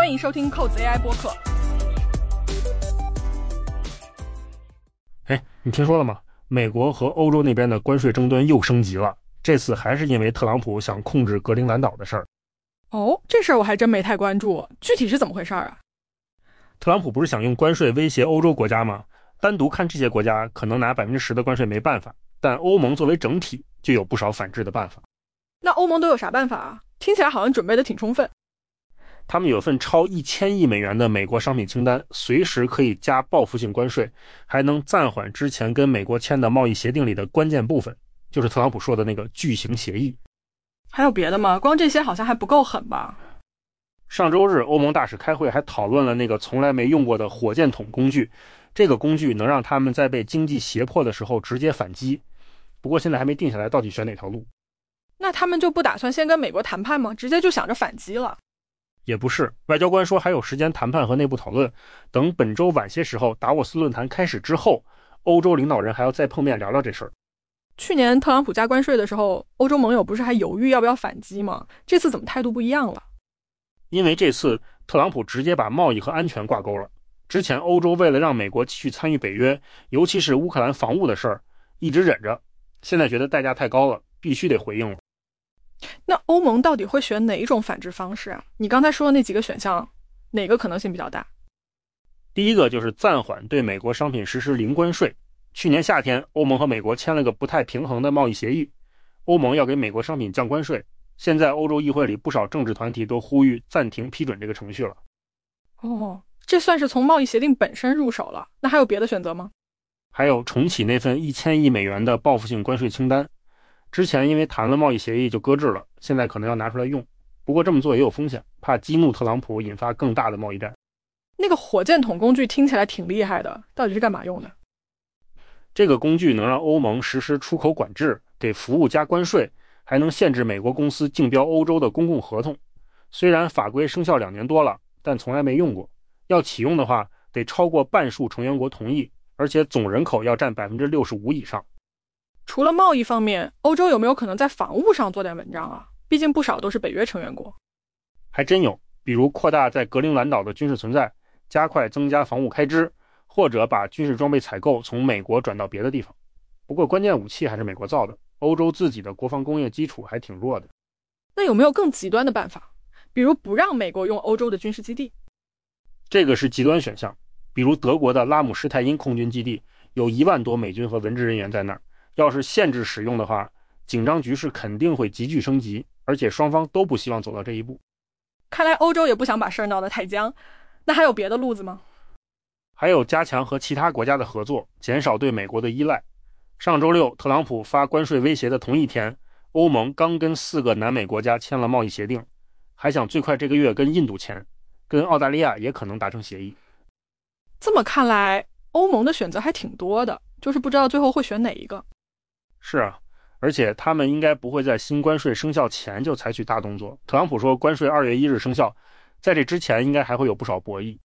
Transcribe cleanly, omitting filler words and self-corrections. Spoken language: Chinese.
欢迎收听扣子 AI 播客。 你听说了吗？美国和欧洲那边的关税争端又升级了，这次还是因为特朗普想控制格陵兰岛的事儿。 哦，这事儿我还真没太关注，具体是怎么回事啊？ 特朗普不是想用关税威胁欧洲国家吗？单独看这些国家可能拿 10% 的关税没办法，但欧盟作为整体就有不少反制的办法。 那欧盟都有啥办法啊？听起来好像准备的挺充分。 他们有份超1000亿美元的美国商品清单，随时可以加报复性关税，还能暂缓之前跟美国签的贸易协定里的关键部分，就是特朗普说的那个巨型协议。 还有别的吗？光这些好像还不够狠吧？ 上周日欧盟大使开会还讨论了那个从来没用过的火箭筒工具，这个工具能让他们在被经济胁迫的时候直接反击，不过现在还没定下来到底选哪条路。 那他们就不打算先跟美国谈判吗？直接就想着反击了？ 也不是，外交官说还有时间谈判和内部讨论，等本周晚些时候达沃斯论坛开始之后，欧洲领导人还要再碰面聊聊这事儿。 去年特朗普加关税的时候，欧洲盟友不是还犹豫要不要反击吗？这次怎么态度不一样了？ 因为这次特朗普直接把贸易和安全挂钩了。之前欧洲为了让美国继续参与北约，尤其是乌克兰防务的事儿，一直忍着，现在觉得代价太高了，必须得回应了。 那欧盟到底会选哪一种反制方式啊？你刚才说的那几个选项，哪个可能性比较大？ 第一个就是暂缓对美国商品实施零关税。去年夏天，欧盟和美国签了个不太平衡的贸易协议，欧盟要给美国商品降关税。现在欧洲议会里不少政治团体都呼吁暂停批准这个程序了。 哦，这算是从贸易协定本身入手了。那还有别的选择吗？ 还有重启那份1000亿美元的报复性关税清单。之前因为谈了贸易协议就搁置了，现在可能要拿出来用。不过这么做也有风险，怕激怒特朗普，引发更大的贸易战。 那个火箭筒工具听起来挺厉害的，到底是干嘛用的？ 这个工具能让欧盟实施出口管制，给服务加关税，还能限制美国公司竞标欧洲的公共合同。虽然法规生效2年多了，但从来没用过。要启用的话，得超过半数成员国同意，而且总人口要占65%以上。 除了贸易方面，欧洲有没有可能在防务上做点文章啊？毕竟不少都是北约成员国。 还真有，比如扩大在格陵兰岛的军事存在，加快增加防务开支，或者把军事装备采购从美国转到别的地方。不过关键武器还是美国造的，欧洲自己的国防工业基础还挺弱的。 那有没有更极端的办法？比如不让美国用欧洲的军事基地？ 这个是极端选项，比如德国的拉姆施泰因空军基地有1万多美军和文职人员在那儿，要是限制使用的话，紧张局势肯定会急剧升级，而且双方都不希望走到这一步。 看来欧洲也不想把事儿闹得太僵。那还有别的路子吗？ 还有加强和其他国家的合作，减少对美国的依赖。上周六，特朗普发关税威胁的同一天，欧盟刚跟4个南美国家签了贸易协定，还想最快这个月跟印度签，跟澳大利亚也可能达成协议。 这么看来，欧盟的选择还挺多的，就是不知道最后会选哪一个。 是啊，而且他们应该不会在新关税生效前就采取大动作。特朗普说关税2月1日生效，在这之前应该还会有不少博弈。